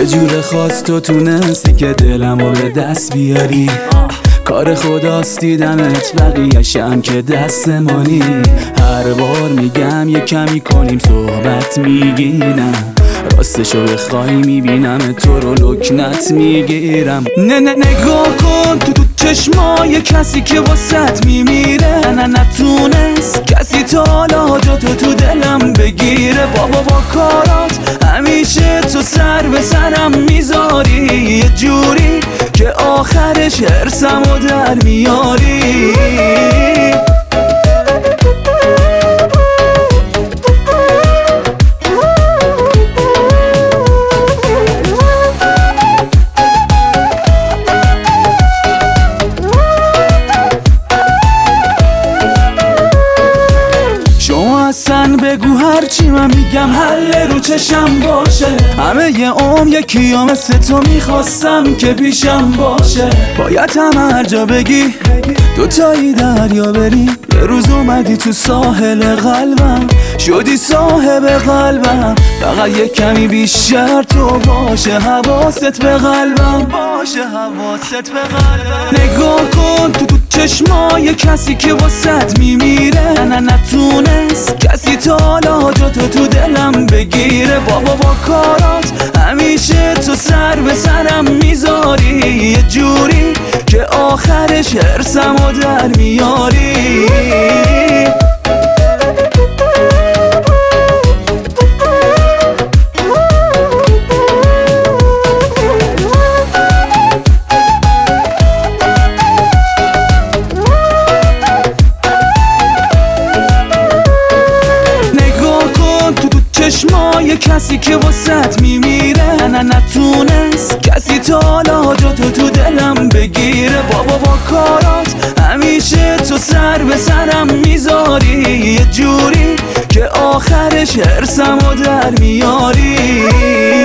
یه جور خاص تو تونستی که دلمو به دست بیاری. کار خداست دیدمت بقیه‌شم که دستمانی. هر بار میگم یه کمی کنیم صحبت میگینم، راستشو بخوای میبینم تو رو لکنت میگیرم. نه نگاه کن تو چشمای کسی که واسط میمیره. نه نتونست کسی تا حالا جاتو تو دلم بگیره. بابا با کارات همیشه تو سر به سرم میذاری، یه جوری که آخرش حرسمو در میاری. اصلا بگو هرچی من میگم حل رو چشم باشه. همه یه یکی ها مثل تو میخواستم که پیشم باشه. باید هم هر جا بگی دوتایی دریا بری. یه روز اومدی تو ساحل قلبم، شدی صاحب قلبم. فقط یه کمی بیشتر تو باشه، حواست به قلبم باشه، حواست به قلبم. نگاه کن تو چشمای کسی که واسط میمیره. نه نتونست کسی تا حالا جاتو تو دلم بگیره. بابا با کارات همیشه تو سر به سرم میذاری، یه جوری که آخرش حرسمو در میاری. چشمای کسی که واسط میمیره. نه نتونست کسی تا حالا جاتو تو دلم بگیره. بابا با کارات همیشه تو سر به سرم میذاری، یه جوری که آخرش حرسمو در میاری.